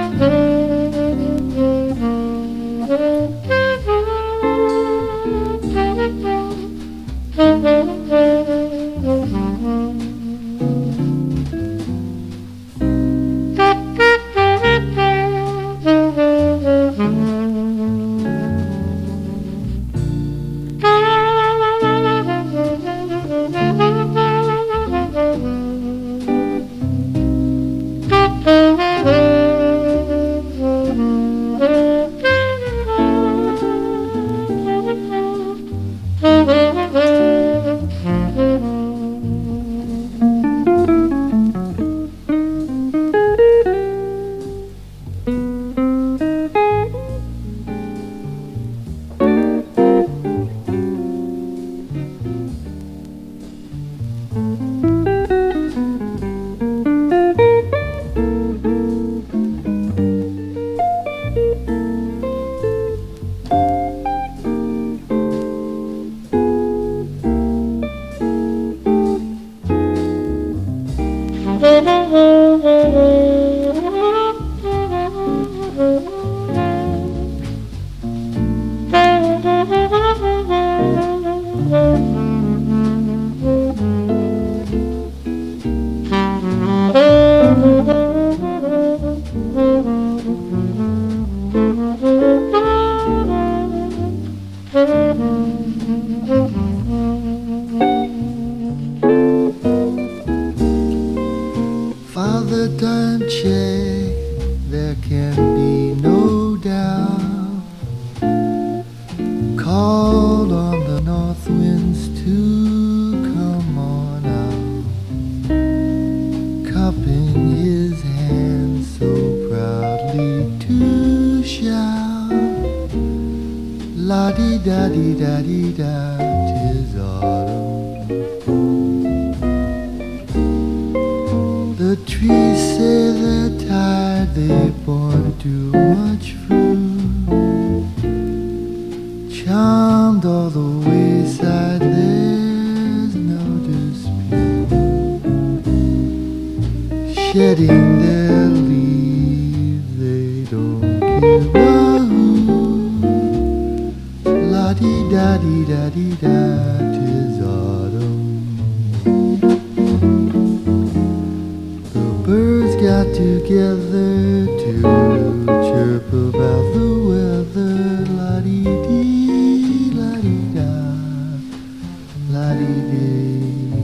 Father Dante, there can be no doubt. Called on the north winds to come on out, cupping his hand so proudly to shout, la-di-da-di-da-di-da, 'tis autumn. The trees say they're tired, they've borne too much fruit. Charmed all the wayside, there's no dispute. Shedding their leaves, they don't give a hoot. La-di-da-di-da-di-da, 'tis autumn. Birds got together to chirp about the weather. La-dee-dee, la-dee-da, la-dee-dee.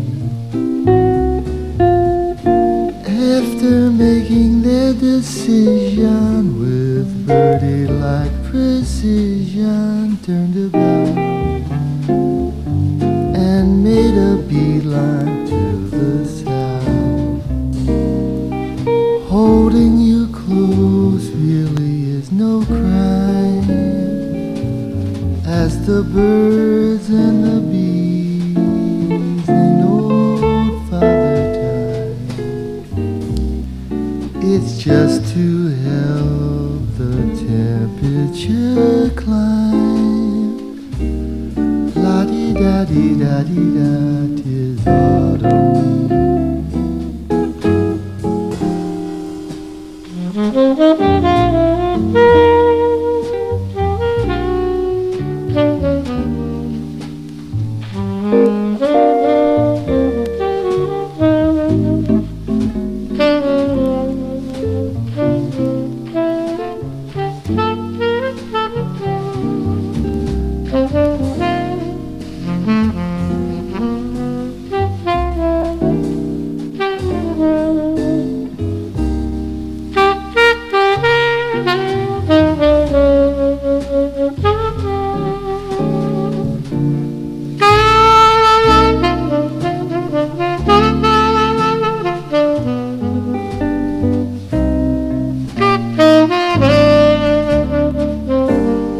After making their decision with birdie-like precision, turned about and made a beeline to the south. Holding you close really is no crime, as the birds and the bees in old Father Time. It's just to help the temperature climb. La-di-da-di-da-di-da, 'tis autumn.